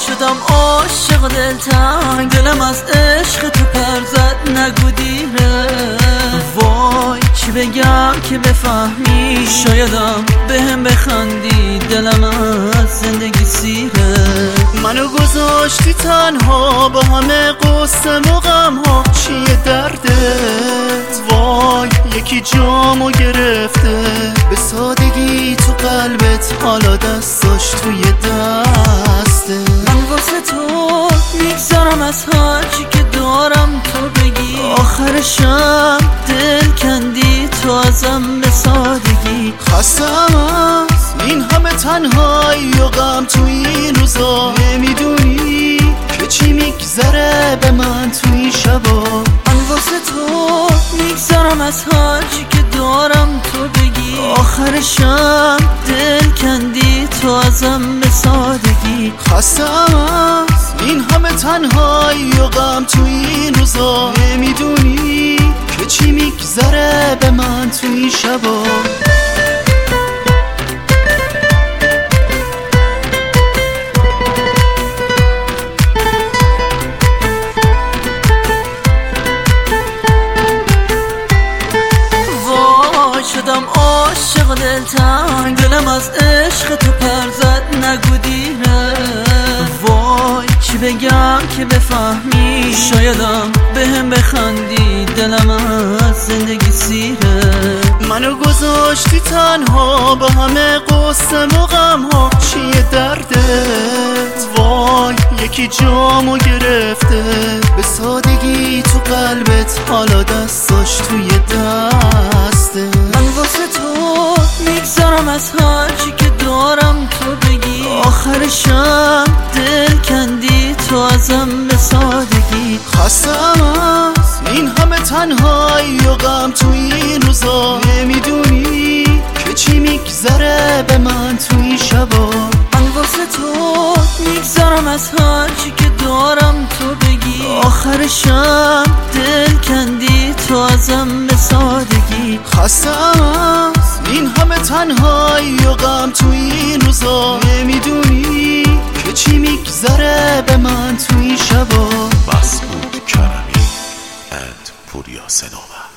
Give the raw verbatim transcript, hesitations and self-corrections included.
شدم عاشق دلتنگ، دلم از عشق تو پر زد نگو دیره. وای چی بگم که بفهمی، شایدم بهم بخندی، دلم از زندگی سیره. منو گذاشتی تنها با همه قصه و غم ها، چیه دردت؟ وای یکی جامو گرفته به سادگی تو قلبت، حالا دستاش توی دسته. من واسه تو میگذارم از هرچی که دارم تو بگی، آخرشم دل کندی تو ازم به سادگی. خستم از این همه تنهایی و غم تو این روزا، نمیدونی که چی میگذره به من تو این شبا. من واسه تو میگذارم از هرچی که دارم تو بگی، آخرشم دل کندی تو ازم به سادگی. خستم از این همه تنهایی و غم تو این روزا، نمیدونی که چی میگذره به من تو این شبا. شدم عاشق دلتنگ، دلم از عشق تو پر زد نگو دیره. وای چی بگم که بفهمی، شایدم بهم بخندی، دلم از زندگی سیره. منو گذاشتی تنها با همه قصه و غم ها، چیه دردت؟ وای یکی جامو گرفته به سادگی تو قلبت، حالا دستاش توی دسته. من واسه تو میگذارم از هرچی که دارم تو بگی، آخرشم دل کندی تو ازم به سادگی. خستم از این همه تنهایی و غم تو این روزا، نمیدونی که چی میگذره به من تو این شبا. من واسه تو میگذارم از هرچی که دارم تو بگی، آخرشم دل کندی تو ازم به سادگی. خستم از این همه تنهایی و غم تو این روزا، نمیدونی که چی میگذره به من تو این شبا. مسعود کرمی and پوریا سنوبر.